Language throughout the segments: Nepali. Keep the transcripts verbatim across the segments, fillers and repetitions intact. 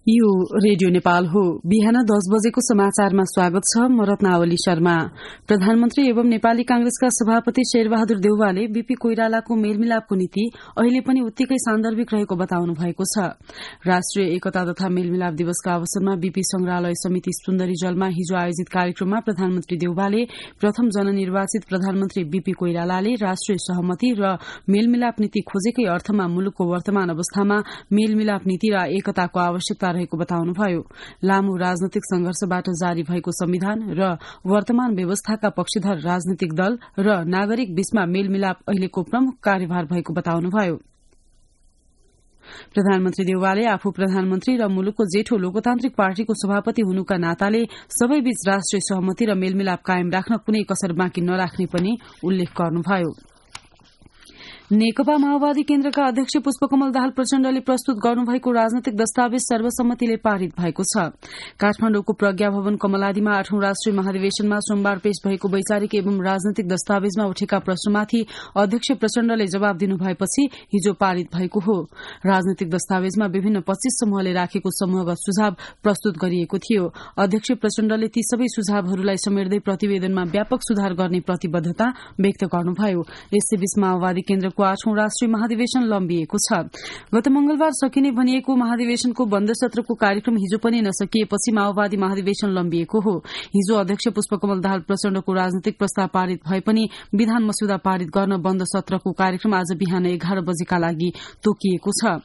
यो रेडियो नेपाल हो। बिहान दस बजेको समाचारमा स्वागत छ। म रत्नावली शर्मा। प्रधानमन्त्री एवं नेपाली कांग्रेसका सभापति शेरबहादुर देउवाले बीपी कोइरालाको मेलमिलापको नीति अहिले पनि उत्तिकै सान्दर्भिक रहेको बताउनु भएको छ। राष्ट्रिय एकता तथा मेलमिलाप दिवसका अवसरमा बीपी संग्रहालय समिति सुन्दरी जलमा हिजो आयोजित कार्यक्रममा प्रधानमन्त्री देउवाले प्रथम जननिर्वाचित प्रधानमन्त्री बीपी कोइरालाले राष्ट्रिय सहमति र मेलमिलाप नीति खोजेकै अर्थमा मुलुकको वर्तमान अवस्थामा मेलमिलाप नीति र एकताको आवश्यकता रहेको बताउनुभयो। लामो राजनैतिक संघर्षबाट जारी भएको संविधान र वर्तमान व्यवस्थाका पक्षधर राजनीतिक दल र नागरिक बीचमा मेलमिलाप अहिलेको प्रमुख कार्यभार भएको बताउनुभयो। प्रधानमन्त्री देउवाले आफू प्रधानमन्त्री र मुलुकको जेठो लोकतान्त्रिक पार्टीको सभापति हुनुका नाताले सबैबीच राष्ट्रिय सहमति र मेलमिलाप कायम राख्न कुनै कसर बाँकी नराख्ने पनि उल्लेख गर्नुभयो। नेकपा माओवादी केन्द्रका अध्यक्ष पुष्पकमल दाहाल प्रचण्डले प्रस्तुत गर्नुभएको राजनैतिक दस्तावेज सर्वसम्मतिले पारित भएको छ। काठमाडौँको प्रज्ञा भवन कमलादीमा आठौं राष्ट्रिय महाधिवेशनमा सोमबार पेश भएको वैचारिक एवं राजनैतिक दस्तावेजमा उठेका प्रश्नमाथि अध्यक्ष प्रचण्डले जवाब दिनुभएपछि हिजो पारित भएको हो। राजनैतिक दस्तावेजमा विभिन्न पच्चीस समूहले राखेको समूहगत सुझाव प्रस्तुत गरिएको थियो। अध्यक्ष प्रचण्डले ती सबै सुझावहरूलाई समेट्दै प्रतिवेदनमा व्यापक सुधार गर्ने प्रतिबद्धता व्यक्त गर्नुभयो। यसैबीच माओवादी केन्द्र आठौं राष्ट्रिय महाधिवेशन लम्बिएको छ। गत मंगलबार सकिने भनिएको महाधिवेशनको बन्द सत्रको कार्यक्रम हिजो पनि नसकिएपछि माओवादी महाधिवेशन लम्बिएको हो। हिजो अध्यक्ष पुष्पकमल दाहाल प्रचण्डको राजनैतिक प्रस्ताव पारित भए पनि विधान मस्यौदा पारित गर्न बन्द सत्रको कार्यक्रम आज बिहान एघार बजेका लागि तोकिएको छ।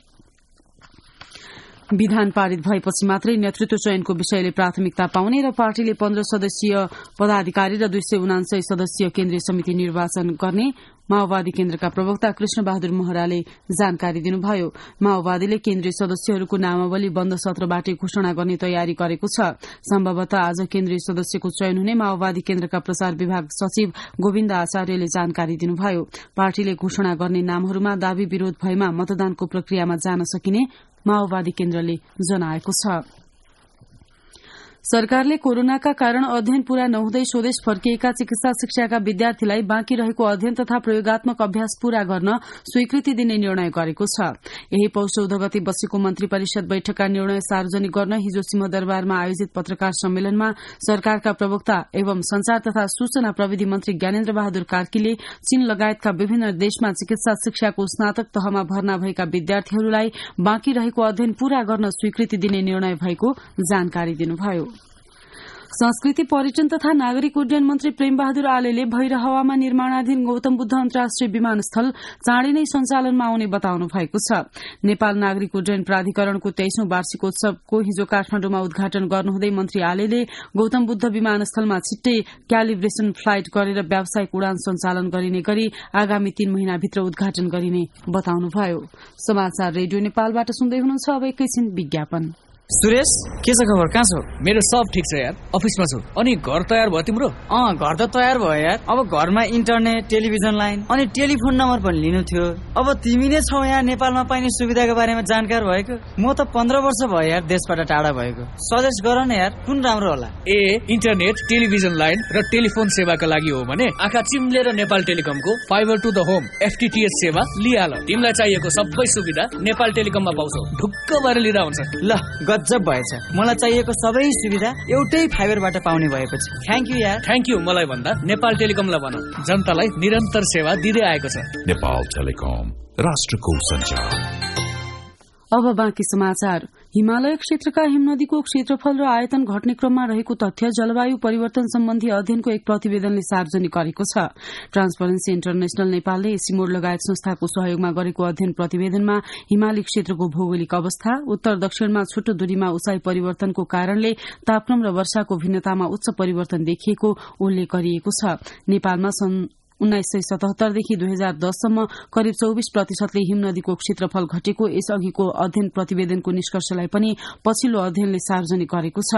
विधान पारित भएपछि मात्रै नेतृत्व चयनको विषयले प्राथमिकता पाउने र पार्टीले पन्ध्र सदस्यीय पदाधिकारी र दुई सय उनान्सय सदस्यीय केन्द्रीय समिति निर्वाचन गर्ने माओवादी केन्द्रका प्रवक्ता कृष्ण बहादुर महराले जानकारी दिनुभयो। माओवादीले केन्द्रीय सदस्यहरूको नामावली बन्द सत्रबाटै घोषणा गर्ने तयारी गरेको छ। सम्भवतः आज केन्द्रीय सदस्यको चयन हुने माओवादी केन्द्रका प्रचार विभाग सचिव गोविन्द आचार्यले जानकारी दिनुभयो। पार्टीले घोषणा गर्ने नामहरूमा दावी विरोध भएमा मतदानको प्रक्रियामा जान सकिने माओवादी केन्द्रले जनाएको छ। सरकारले कोरोनाका कारण अध्ययन पूरा नहुँदै स्वदेश फर्किएका चिकित्सा शिक्षाका विद्यार्थीलाई बाँकी रहेको अध्ययन तथा प्रयोगात्मक अभ्यास पूरा गर्न स्वीकृति दिने निर्णय गरेको छ। यही पौष चौध गते बसेको मन्त्री परिषद बैठकका निर्णय सार्वजनिक गर्न हिजो सिंहदरबारमा आयोजित पत्रकार सम्मेलनमा सरकारका प्रवक्ता एवं संचार तथा सूचना प्रविधि मन्त्री ज्ञानेन्द्र बहादुर कार्कीले चीन लगायतका विभिन्न देशमा चिकित्सा शिक्षाको स्नातक तहमा भर्ना भएका विद्यार्थीहरूलाई बाँकी रहेको अध्ययन पूरा गर्न स्वीकृति दिने निर्णय भएको जानकारी दिनुभयो। संस्कृति पर्यटन तथा नागरिक उड्डयन मन्त्री प्रेमबहादुर आलेले भैरहवामा निर्माणाधीन गौतम बुद्ध अन्तर्राष्ट्रिय विमानस्थल चाँडै नै सञ्चालनमा आउने बताउनु भएको छ। नेपाल नागरिक उड्डयन प्राधिकरणको तेइसौं वार्षिकोत्सवको हिजो काठमाडौँमा उद्घाटन गर्नुहुँदै मन्त्री आलेले गौतम बुद्ध विमानस्थलमा छिट्टै क्यालिब्रेशन फ्लाइट गरेर व्यावसायिक उडान सञ्चालन गरिने गरी आगामी तीन महिनाभित्र उद्घाटन गरिने बताउनुभयो। समाचार रेडियो नेपालबाट सुन्दै हुनुहुन्छ। अब एकैछिन विज्ञापन। सुरेश, के छ खबर? कहाँ छौ? मेरो सब ठिक छ यार, अफिसमा छु। अनि घर तयार भयो तिम्रो? अँ, घर त तयार भयो यार। अब घरमा इन्टरनेट, टेलिभिजन लाइन अनि टेलिफोन नम्बर पनि लिनु थियो। अब तिमी नै छौ यहाँ नेपालमा पाइने सुविधाको बारेमा जानकार भएको। म त पन्ध्र वर्ष भयो यार देशबाट टाढा भएको। सजेस्ट गर न यार, कुन राम्रो होला? ए इन्टरनेट, टेलिभिजन लाइन र टेलिफोन सेवाका लागि हो भने आँखा चिम्लेर नेपाल टेलिकमको fibre to the home FTTH सेवा लिहाल। तिमीलाई चाहिएको सबै सुविधा नेपाल टेलिकममा पाउँछौ। ढुक्क भएर लिँदा हुन्छ। ल गजब भएछ। मलाई चाहिएको सबै सुविधा एउटै फाइबरबाट पाउने भएपछि थ्याङ्क यू यार। थ्याङ्क यू मलाई भन्दा नेपाल टेलिकमलाई भन, जनतालाई निरन्तर सेवा दिँदै आएको छ। नेपाल टेलिकम, राष्ट्रको सञ्चार। अब बाँकी समाचार। हिमालय क्षेत्रका हिमनदीको क्षेत्रफल र आयतन घट्ने क्रममा रहेको तथ्य जलवायु परिवर्तन सम्बन्धी अध्ययनको एक प्रतिवेदनले सार्वजनिक गरेको छ। ट्रान्सपरेन्सी इन्टरनेशनल नेपालले एसिमोड लगायत संस्थाको सहयोगमा गरेको अध्ययन प्रतिवेदनमा हिमाली क्षेत्रको भौगोलिक अवस्था, उत्तर दक्षिणमा छोटो दूरीमा उचाइ परिवर्तनको कारणले तापक्रम र वर्षाको भिन्नतामा उच्च परिवर्तन देखिएको उल्लेख गरिएको छ। नेपालमा सन् उन्नाइस सय सतहत्तरदेखि दुई हजार दससम्म करिब चौबिस प्रतिशतले हिमनदीको क्षेत्रफल घटेको यसअघिको अध्ययन प्रतिवेदनको निष्कर्षलाई पनि पछिल्लो अध्ययनले सार्वजनिक गरेको छ।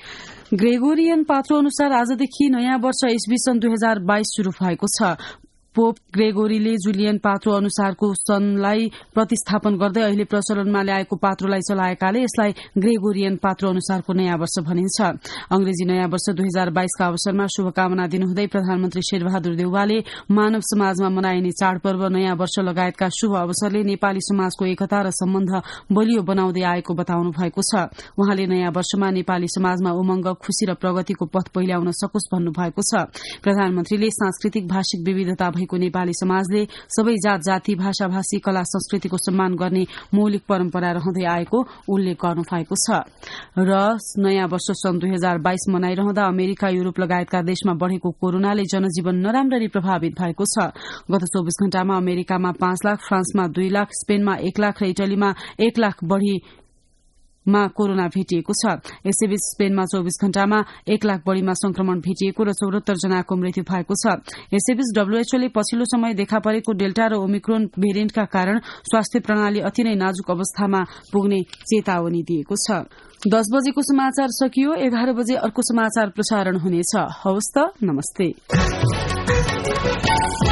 ग्रेगोरियन पात्रो अनुसार आजदेखि नयाँ वर्ष ईस्वी सन् दुई हजार बाइस शुरू भएको छ। पोप ग्रेगोरीले जुलियन पात्रो अनुसारको सनलाई प्रतिस्थापन गर्दै अहिले प्रचलनमा ल्याएको पात्रोलाई चलाएकाले यसलाई ग्रेगोरियन पात्रो अनुसारको नयाँ वर्ष भनिन्छ। अंग्रेजी नयाँ वर्ष दुई हजार बाइसका अवसरमा शुभकामना दिनुहुँदै प्रधानमन्त्री शेरबहादुर देउवाले मानव समाजमा मनाइने चाडपर्व नयाँ वर्ष लगायतका शुभ अवसरले नेपाली समाजको एकता र सम्बन्ध बलियो बनाउँदै आएको बताउनु भएको छ। उहाँले नयाँ वर्षमा नेपाली समाजमा उमंग, खुशी र प्रगतिको पथ पहिल्याउन सकोस् भन्नुभएको छ। प्रधानमन्त्रीले सांस्कृतिक भाषिक विविधता भएको नेपाली समाजले सबै जात जाति, भाषा भाषी, कला संस्कृतिको सम्मान गर्ने मौलिक परम्परा रहँदै आएको उल्लेख गर्नुभएको छ। र नयाँ वर्ष सन् दुई हजार बाइस मनाइरहँदा अमेरिका, युरोप लगायतका देशमा बढ़ेको कोरोनाले जनजीवन नराम्ररी प्रभावित भएको छ। गत चौबिस घण्टामा अमेरिकामा पाँच लाख, फ्रान्समा दुई लाख, स्पेनमा एक लाख र इटलीमा एक लाख बढ़ी मा कोरोना भेटिएको छ। यसैबीच स्पेनमा चौबिस घण्टामा एक लाख बढ़ीमा संक्रमण भेटिएको र चौरात्तर जनाको मृत्यु भएको छ। यसैबीच डब्ल्यूएचओले पछिल्लो समय देखा परेको डेल्टा र ओमिक्रोन भेरिएन्टका कारण स्वास्थ्य प्रणाली अति नै नाजुक अवस्थामा पुग्ने चेतावनी दिएको छ। दस बजेको समाचार सकियो। एघार बजे अर्को समाचार प्रसारण हुनेछ। हवस् त, नमस्ते।